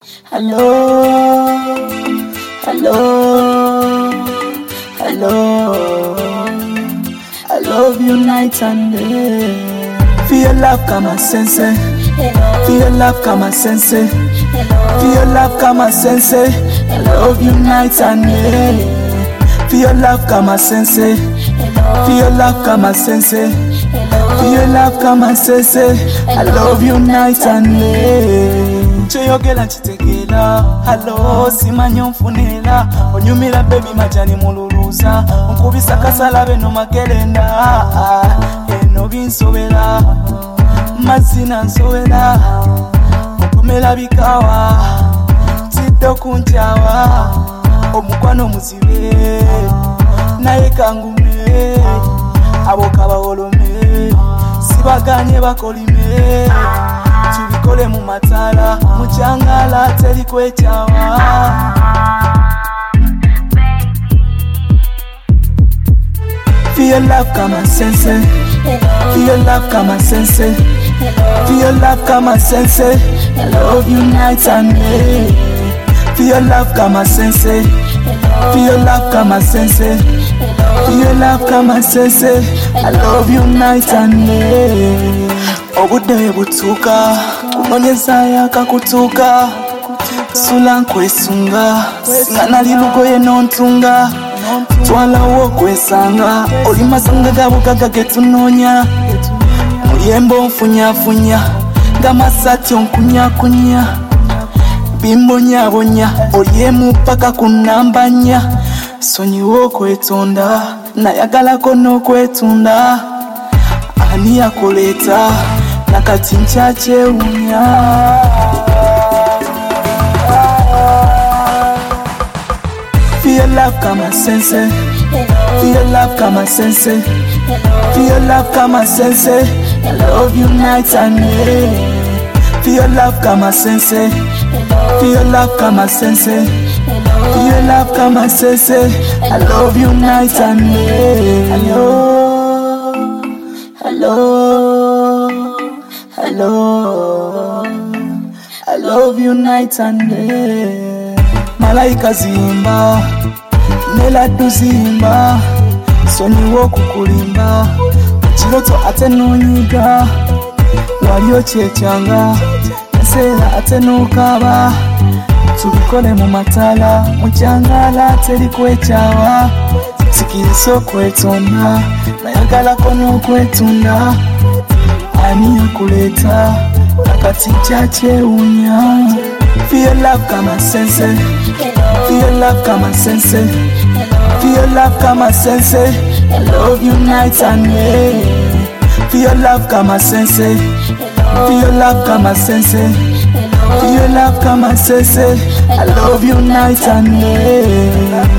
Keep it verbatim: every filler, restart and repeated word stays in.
Hello, hello, hello. I love you night and day. Feel your love, kama sensei. Feel your love, kama sensei. Feel your love, kama sensei. I love you night and day. Feel your love, kama sensei. Feel your love, kama sensei. Feel your love, kama sensei. I love you night and day. Choyogela chitegela, hello, simanyo mfunela. Onyumira baby majani mululuza. Nkubisa kasala beno makelenda. Eno binsobela, mazina nsowela. Okumela bikawa, ziddo kunjawa. Omukwano muzibe, naye kangume. Aboka bawolome, sibaganye bakolime. Tubikole mu matala, muchangala teri kwechawa. Feel your love, kama sensei. Feel your love, kama sensei. Feel your love, kama sensei. I love you night and day. Feel your love, kama sensei. Feel your love, kama sensei. Feel your love, kama sensei. I love you night and day. Obudde butuka, kunonyeza yakakutuka. Sula nkwesunga, singa nali lugoye nontunga. Twala wo kwesanga, oli masanga gabugaga getunonya. Muyembo nfunya funya, gamasati onkunya kunya. Bimbonya bonya, oli mupaka kunambanya. Sonyi wo kwetonda, nayagala kono kwetunda. Ani yakuleta, nakati nchache unya. Feel your love, kama sensei. Feel your love, kama sensei. Feel your love, kama sensei. I love you night and day. Feel your love, kama sensei. Feel your love, kama sensei. Feel your love, kama sensei. I love you night and day. Hello, hello, hello. I love you night and day. Malaika zimba, nela duzimba. Sonyi wo kukulimba, chiroto ate nonyiga. Waliyo chechanga, nsela ate nukaba. Tubikole mu matala, muchangala teri kwechawa. Sikiriso kwetonda, nayagala kono kwetunda. Ani yakuleta, nakati chache unya. Feel your love, kama sensei. Feel your love, kama sensei. Feel your love, kama sensei. I love you night and day. Feel your love, kama sensei. Feel your love, kama sensei. Feel your love, kama sensei. I love you night and day.